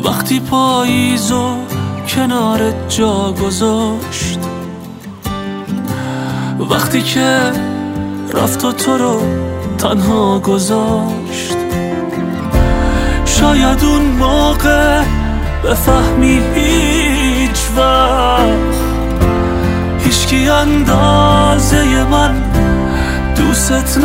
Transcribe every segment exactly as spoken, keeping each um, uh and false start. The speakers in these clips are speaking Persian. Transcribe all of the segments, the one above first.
وقتی پاییزو کنار جا گذاشت، وقتی که رفت و تو رو تنها گذاشت. شاید اون موقع بفهمی هیچ وقت هیچکی اندازه من دوست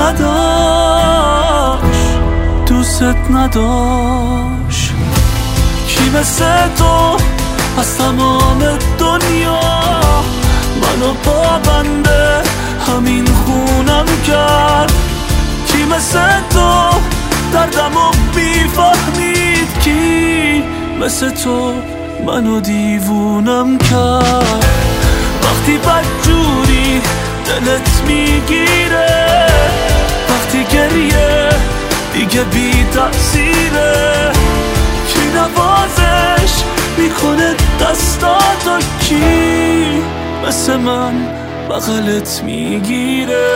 نداشت، دوست نداشت. کی مثل تو از تمام دنیا منو پابنده همین خونم کرد؟ کی مثل تو دردمو بیفهمید؟ کی مثل تو منو دیوونم کرد؟ وقتی بدجوری دلت میگیره، وقتی گریه دیگه بی تأثیره، کی نوازش میکنه دستاتو؟ کی مثل من بغلت میگیره؟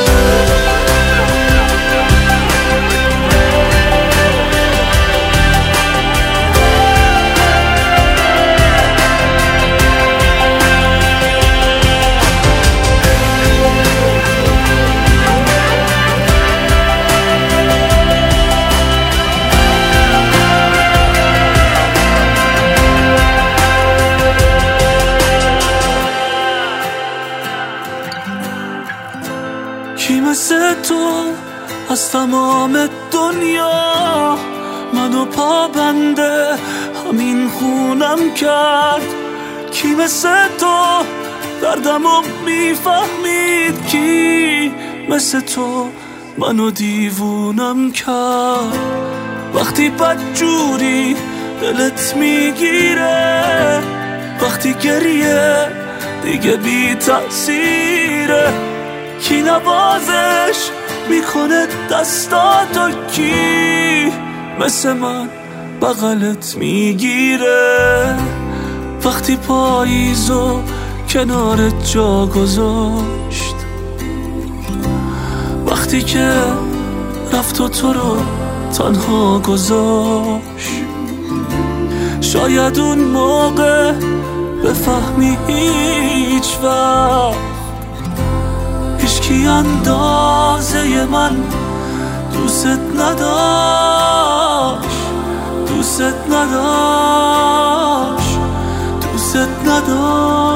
کی مثل تو از تمام دنیا منو پابنده همین خونم کرد؟ کی مثل تو دردمو میفهمید؟ کی مثل تو منو دیوونم کرد؟ وقتی بدجوری دلت میگیره، وقتی گریه دیگه بی تأثیره، کی نوازش میکنه دستاتو؟ کی مثل من بغلت میگیره؟ وقتی پاییزو کنار جا گذاشت، وقتی که رفت و تو رو تنها گذاشت. شاید اون موقع بفهمی هیچ وقت هیچکی اندازه من دوست نداشت، دوست نداشت، دوست نداشت.